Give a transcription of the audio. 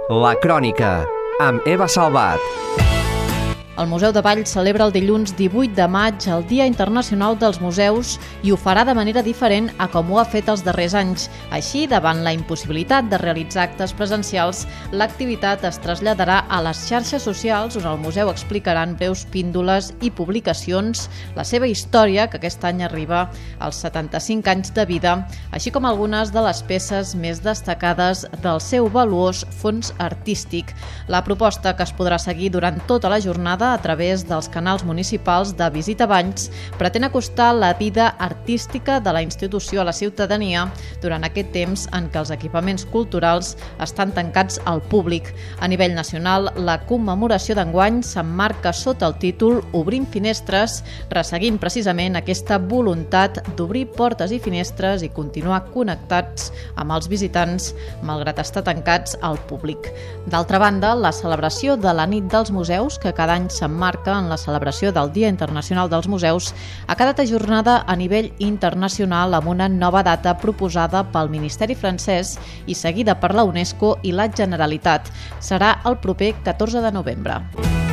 La Crònica, amb Eva Salvat. El Museu de Valls celebra el dilluns 18 de maig el Dia Internacional dels Museus i ho farà de manera diferent a com ho ha fet els darrers anys. Així, davant la impossibilitat de realitzar actes presencials, l'activitat es traslladarà a les xarxes socials on el museu explicarà en breus píndoles i publicacions la seva història, que aquest any arriba als 75 anys de vida, així com algunes de les peces més destacades del seu valuós fons artístic. La proposta, que es podrà seguir durant tota la jornada a través dels canals municipals de Visita Valls, pretén acostar la vida artística de la institució a la ciutadania durant aquest temps en què els equipaments culturals estan tancats al públic. A nivell nacional, la commemoració d'enguany s'emmarca sota el títol Obrim finestres, resseguint precisament aquesta voluntat d'obrir portes i finestres i continuar connectats amb els visitants, malgrat estar tancats al públic. D'altra banda, la celebració de la Nit dels Museus, que cada any s'emmarca en la celebració del Dia Internacional dels Museus, ha quedat ajornada a nivell internacional amb una nova data proposada pel Ministeri francès i seguida per la UNESCO i la Generalitat. Serà el proper 14 de novembre.